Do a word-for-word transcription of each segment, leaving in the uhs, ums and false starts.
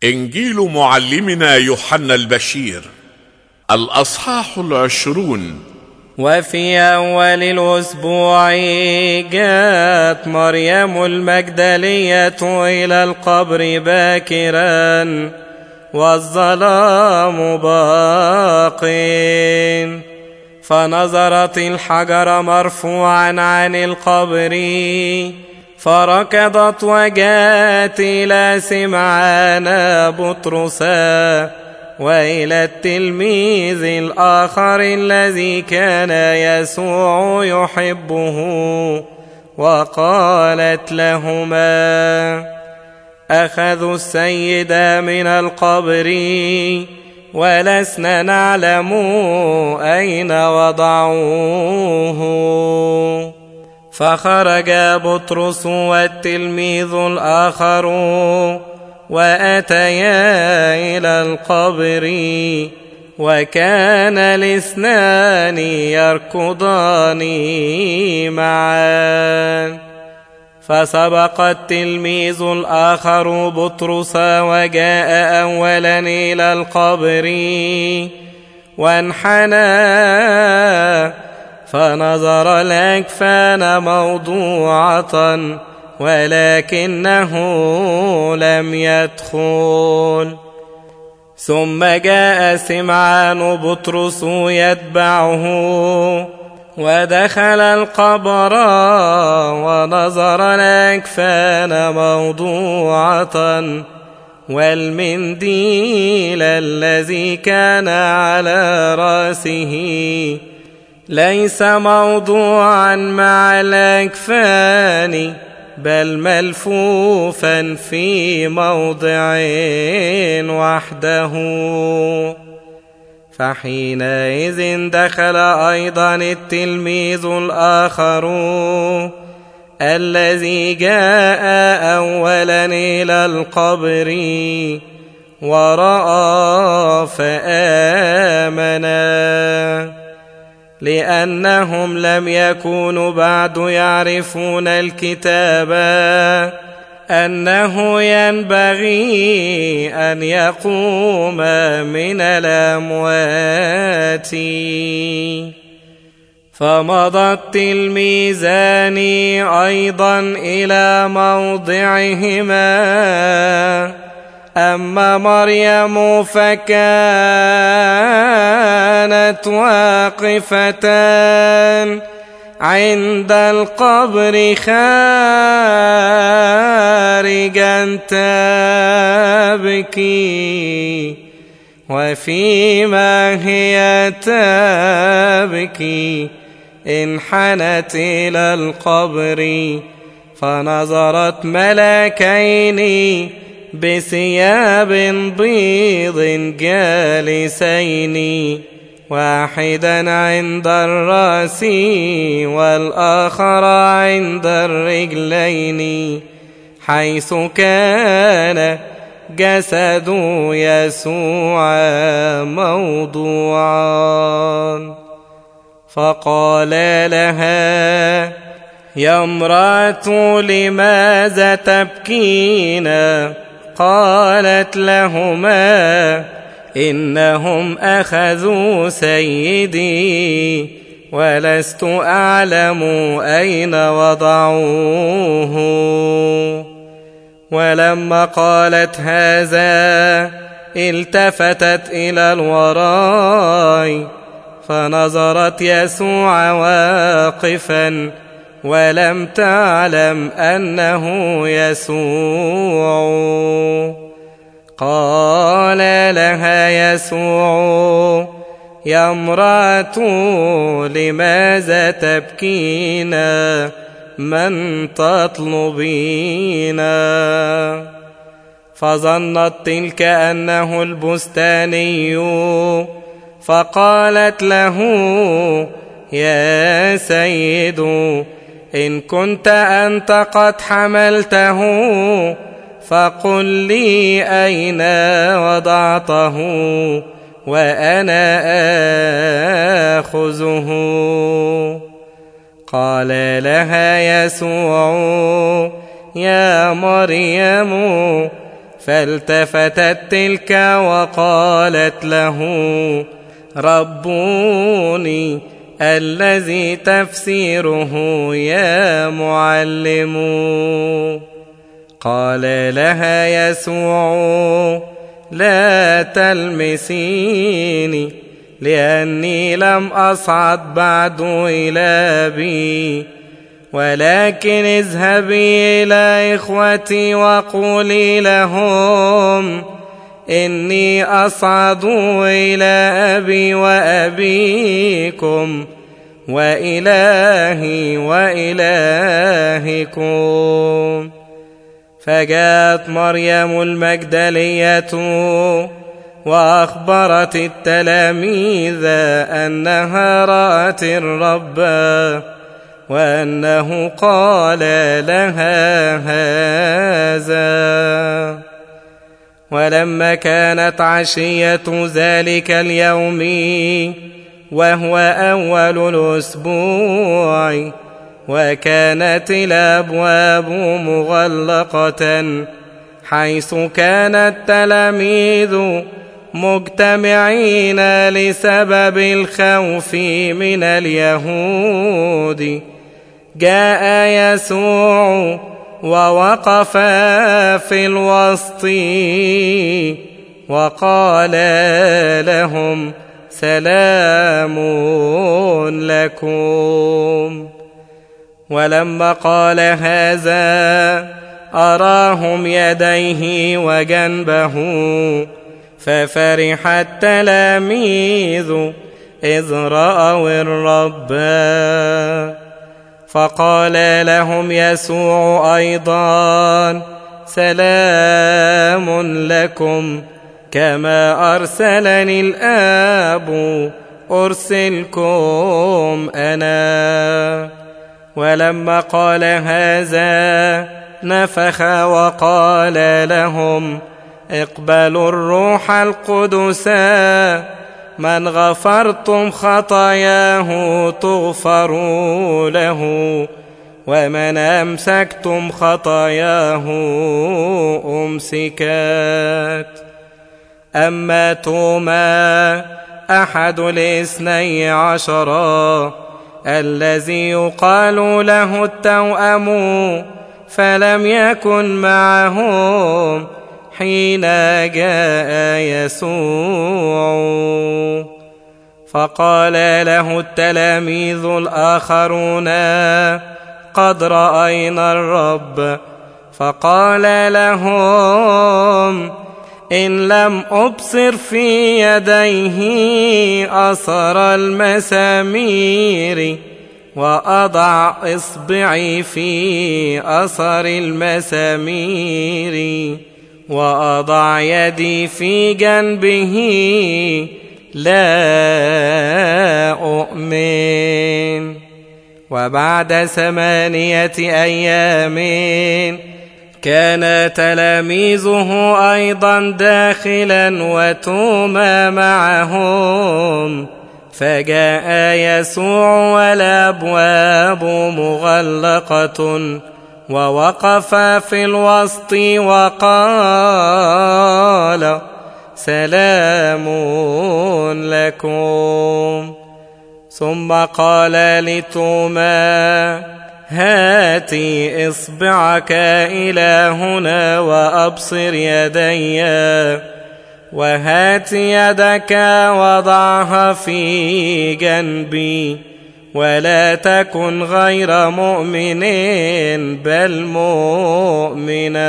إنجيل معلمنا يوحنا البشير الأصحاح العشرون. وفي أول الأسبوع جاءت مريم المجدلية إلى القبر باكرا والظلام باق، فنظرت الحجر مرفوعا عن القبر، فركضت وجاءت إلى سمعان بطرسا وإلى التلميذ الآخر الذي كان يسوع يحبه، وقالت لهما: أخذوا السيد من القبر ولسنا نعلم أين وضعوه. فخرج بطرس والتلميذ الآخر وأتيا إلى القبر، وكان الاثنان يركضان معا. فسبق التلميذ الآخر بطرس وجاء أولا إلى القبر، وانحنى فنظر الأكفان موضوعة، ولكنه لم يدخل. ثم جاء سمعان بطرس يتبعه، ودخل القبر ونظر الأكفان موضوعة، والمنديل الذي كان على رأسه ليس موضوعا مع الأكفان، بل ملفوفا في موضع وحده. فحينئذ دخل أيضا التلميذ الآخر الذي جاء أولا إلى القبر، ورأى فآمنا، لأنهم لم يكونوا بعد يعرفون الكتاب أنه ينبغي أن يقوم من الأموات. فمضى التلميذان أيضا إلى موضعهما، أما مريم فكانت واقفة عند القبر خارجا تبكي، وفيما هي تبكي انحنت إلى القبر، فنظرت ملكين بثياب بيض جالسين، واحدا عند الرأس والآخر عند الرجلين، حيث كان جسد يسوع موضوعا. فقال لها: يا امرأة، لماذا تبكين؟ قالت لهما: إنهم أخذوا سيدي، ولست أعلم أين وضعوه. ولما قالت هذا التفتت إلى الوراء، فنظرت يسوع واقفا، ولم تعلم أنه يسوع. قال لها يسوع: يا امرأة، لماذا تبكين؟ من تطلبين؟ فظنت تلك أنه البستاني، فقالت له: يا سيد، إن كنت أنت قد حملته فقل لي أين وضعته وأنا آخذه. قال لها يسوع: يا مريم. فالتفتت تلك وقالت له: ربوني الذي تفسيره يا معلم. قال لها يسوع: لا تلمسيني، لأني لم أصعد بعد إلى أبي، ولكن اذهبي إلى إخوتي وقولي لهم إني أصعد إلى أبي وأبيكم وإلهي وإلهكم. فجاءت مريم المجدلية وأخبرت التلاميذ أنها رأت الرب وأنه قال لها هذا. ولما كانت عشية ذلك اليوم وهو أول الأسبوع، وكانت الأبواب مغلقة حيث كان التلاميذ مجتمعين لسبب الخوف من اليهود، جاء يسوع ووقف في الوسط وقال لهم: سلام لكم. ولما قال هذا أراهم يديه وجنبه، ففرح التلاميذ إذ رأوا الرب. فقال لهم يسوع أيضا: سلام لكم، كما أرسلني الآب أرسلكم أنا. ولما قال هذا نفخ وقال لهم: اقبلوا الروح القدس، من غفرتم خطاياه تغفر له، ومن أمسكتم خطاياه أمسكت. أما توما أحد الاثني عشر الذي يقال له التوأم فلم يكن معهم حين جاء يسوع. فقال له التلاميذ الآخرون: قد رأينا الرب. فقال لهم: إن لم أبصر في يديه أثر المسامير، وأضع إصبعي في أثر المسامير، وأضع يدي في جنبه، لا أؤمن. وبعد ثمانية أيام كان تلاميذه أيضا داخلا وتوما معهم. فجاء يسوع والأبواب مغلقة، ووقف في الوسط وقال: سلام لكم. ثم قال لتوما: هات إصبعك إلى هنا وأبصر يدي، وهات يدك وضعها في جنبي، ولا تكن غير مؤمن بل مؤمنا.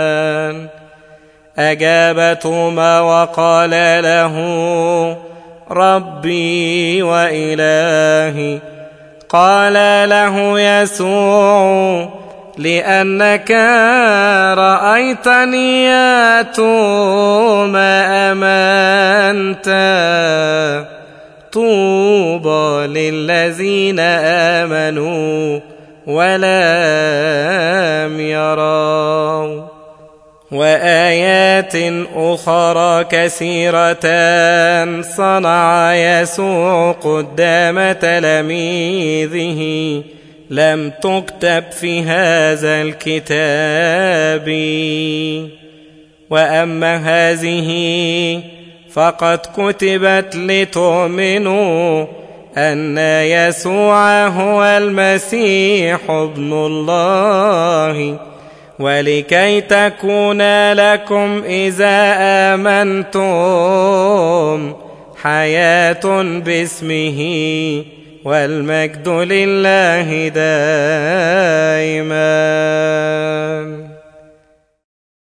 أجاب توما وقال له: ربي وإلهي. قال له يسوع: لأنك رأيتني يا توما آمنت. طوبى للذين آمنوا ولم يروا. وآيات أخرى كثيرة صنع يسوع قدام تلاميذه لم تكتب في هذا الكتاب. وأما هذه فقد كتبت لتؤمنوا أن يسوع هو المسيح ابن الله، ولكي تكون لكم إذا آمنتم حياة باسمه، والمجد لله دائما.